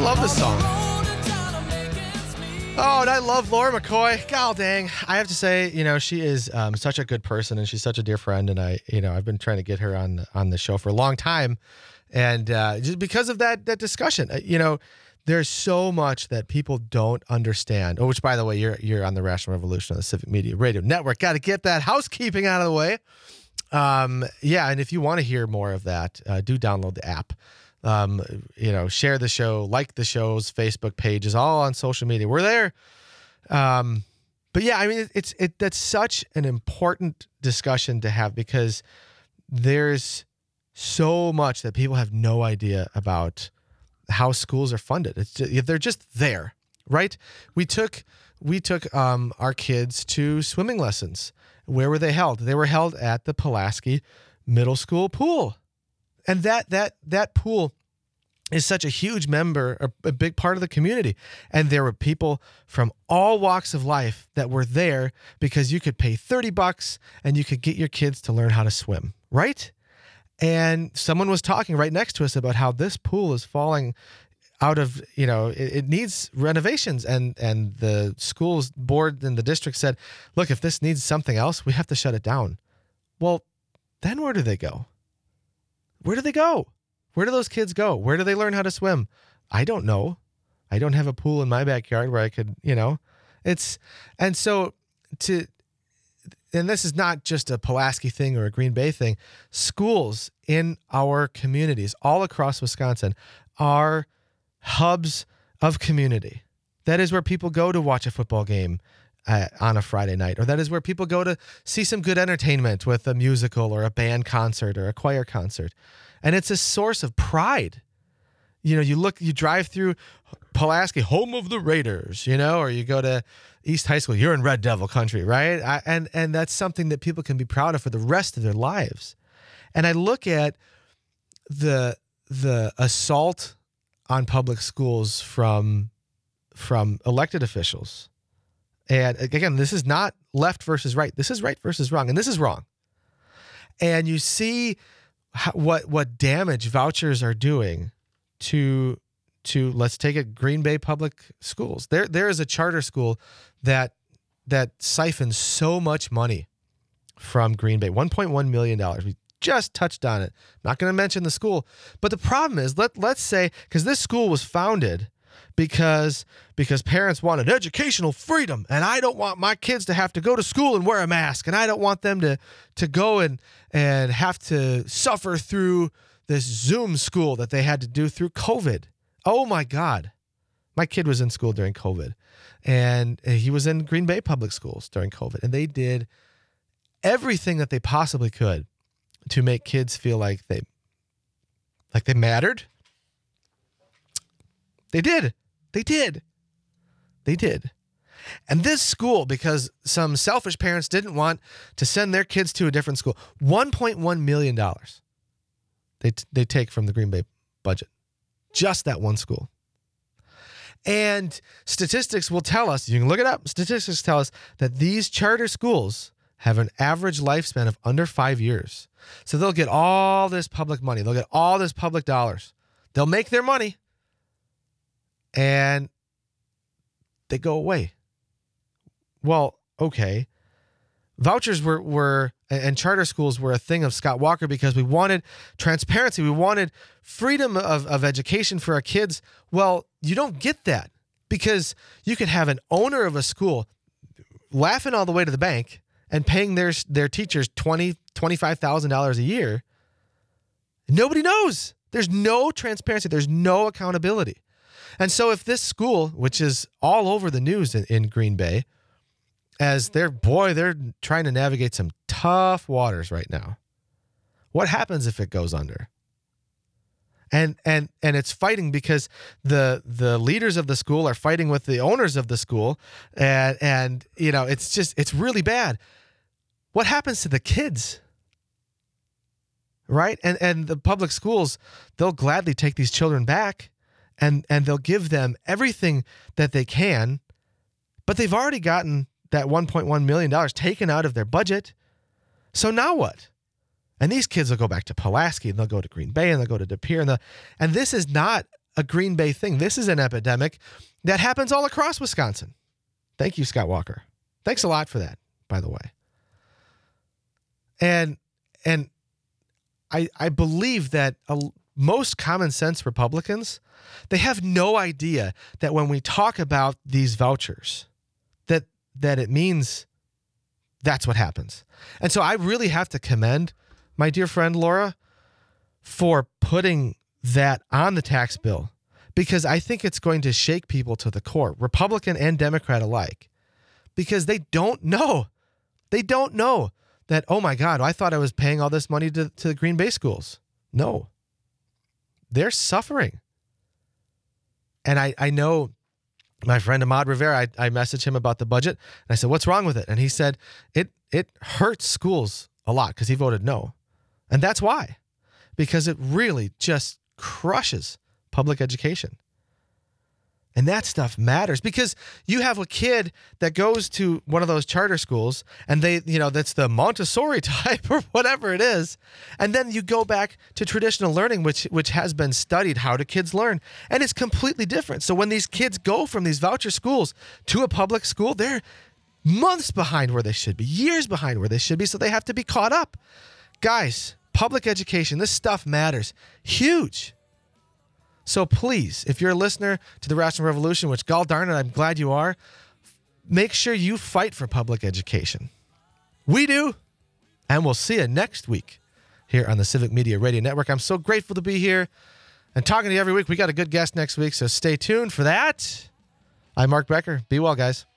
love this song. Oh, and I love Laura McCoy. God dang. I have to say, she is such a good person, and she's such a dear friend. And I've been trying to get her on the show for a long time. And just because of that discussion, there's so much that people don't understand. Oh, which, by the way, you're on the Rational Revolution on the Civic Media Radio Network. Got to get that housekeeping out of the way. And if you want to hear more of that, do download the app. Share the show, like the show's Facebook pages, all on social media. We're there. But yeah, I mean, that's such an important discussion to have, because there's so much that people have no idea about how schools are funded. They're just there, right? We took our kids to swimming lessons. Where were they held? They were held at the Pulaski Middle School pool. And that pool is such a huge member, a big part of the community. And there were people from all walks of life that were there because you could pay $30 and you could get your kids to learn how to swim, right? And someone was talking right next to us about how this pool is falling out of, it needs renovations. And the school's board and the district said, look, if this needs something else, we have to shut it down. Well, then where do they go? Where do they go? Where do those kids go? Where do they learn how to swim? I don't know. I don't have a pool in my backyard where I could, and this is not just a Pulaski thing or a Green Bay thing. Schools in our communities all across Wisconsin are hubs of community. That is where people go to watch a football game on a Friday night, or that is where people go to see some good entertainment with a musical or a band concert or a choir concert. And it's a source of pride. You drive through Pulaski, home of the Raiders, or you go to East High School, you're in Red Devil country, right? And that's something that people can be proud of for the rest of their lives. And I look at the assault on public schools from elected officials. And again, this is not left versus right. This is right versus wrong. And this is wrong. And you see what damage vouchers are doing to let's take it, Green Bay Public Schools. There is a charter school that siphons so much money from Green Bay, $1.1 million. We just touched on it. Not going to mention the school. But the problem is, let's say, because this school was founded because parents wanted educational freedom, and I don't want my kids to have to go to school and wear a mask, and I don't want them to go and have to suffer through this Zoom school that they had to do through COVID. Oh my God. My kid was in school during COVID, and he was in Green Bay Public Schools during COVID, and they did everything that they possibly could to make kids feel like they mattered. They did. And this school, because some selfish parents didn't want to send their kids to a different school, $1.1 million they take from the Green Bay budget. Just that one school. And statistics will tell us, you can look it up, statistics tell us that these charter schools have an average lifespan of under 5 years. So they'll get all this public money. They'll get all this public dollars. They'll make their money. And they go away. Well, okay. Vouchers were and charter schools were a thing of Scott Walker because we wanted transparency. We wanted freedom of education for our kids. Well, you don't get that because you could have an owner of a school laughing all the way to the bank and paying their teachers $20,000, $25,000 a year. Nobody knows. There's no transparency. There's no accountability. And so if this school, which is all over the news in Green Bay, as they're trying to navigate some tough waters right now. What happens if it goes under? And it's fighting because the leaders of the school are fighting with the owners of the school, and it's really bad. What happens to the kids? Right? And the public schools, they'll gladly take these children back and they'll give them everything that they can, but they've already gotten that $1.1 million taken out of their budget. So now what? And these kids will go back to Pulaski, and they'll go to Green Bay, and they'll go to De Pere, and this is not a Green Bay thing. This is an epidemic that happens all across Wisconsin. Thank you, Scott Walker. Thanks a lot for that, by the way. And I believe that most common sense Republicans, they have no idea that when we talk about these vouchers, that it means that's what happens. And so I really have to commend my dear friend Laura for putting that on the tax bill, because I think it's going to shake people to the core, Republican and Democrat alike, because they don't know. They don't know that, oh my God, I thought I was paying all this money to the Green Bay schools. No, they're suffering. And I know my friend Ahmad Rivera, I messaged him about the budget. And I said, what's wrong with it? And he said, it hurts schools a lot because he voted no. And that's why, because it really just crushes public education. And that stuff matters, because you have a kid that goes to one of those charter schools and that's the Montessori type or whatever it is. And then you go back to traditional learning, which has been studied. How do kids learn? And it's completely different. So when these kids go from these voucher schools to a public school, they're months behind where they should be, years behind where they should be. So they have to be caught up. Guys, public education, this stuff matters. Huge. So please, if you're a listener to the Rational Revolution, which, gall darn it, I'm glad you are, make sure you fight for public education. We do. And we'll see you next week here on the Civic Media Radio Network. I'm so grateful to be here and talking to you every week. We got a good guest next week, so stay tuned for that. I'm Mark Becker. Be well, guys.